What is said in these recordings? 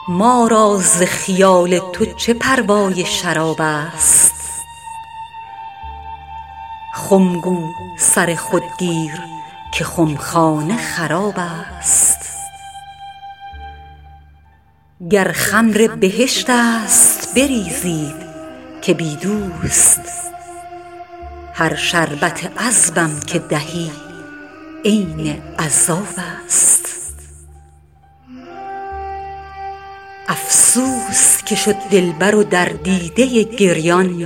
ما را ز خیال تو چه پروای شراب است؟ خم گو سر خود گیر که خمخانه خراب است. گر خمر بهشت است بریزید که بی دوست، هر شربت عذبم که دهی عین عذاب است. افسوس که شد دلبر و در دیده گریان،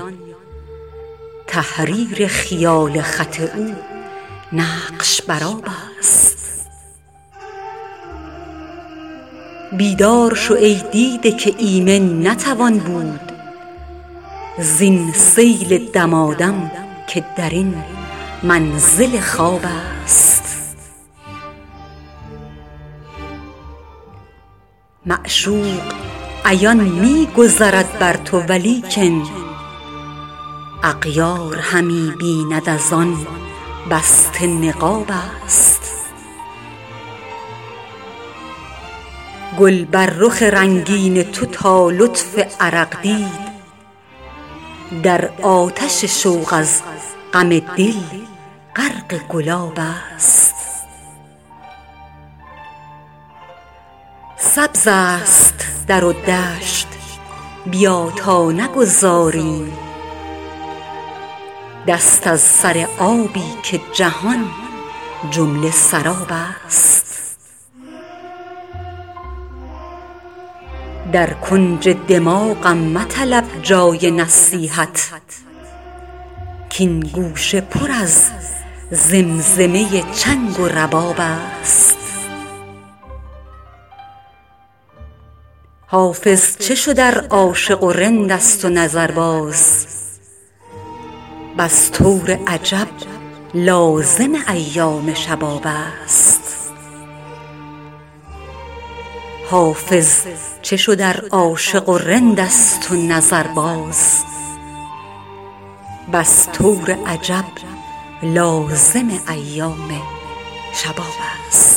تحریر خیال خط او نقش برآب است. بیدار شو ای دیده که ایمن نتوان بود زین سیل دمادم که درین منزل خواب است. معشوق عیان می گذرد بر تو ولیکن اغیار همی بیند از آن بسته نقاب است. گل بر رخ رنگین تو تا لطف عرق دید، در آتش شوق از غم دل غرق گلاب است. سبز است در و دشت بیا تا نگذاریم دست از سر آبی که جهان جمله سراب است. در کنج دماغم مطلب جای نصیحت کاین گوشه پر از زمزمه چنگ و رباب است. حافظ چه شد ار عاشق و رند است و نظرباز، بس طور عجب لازم ایام شباب است. حافظ چه شد ار عاشق و رند است و نظرباز، بس طور عجب لازم ایام شباب است.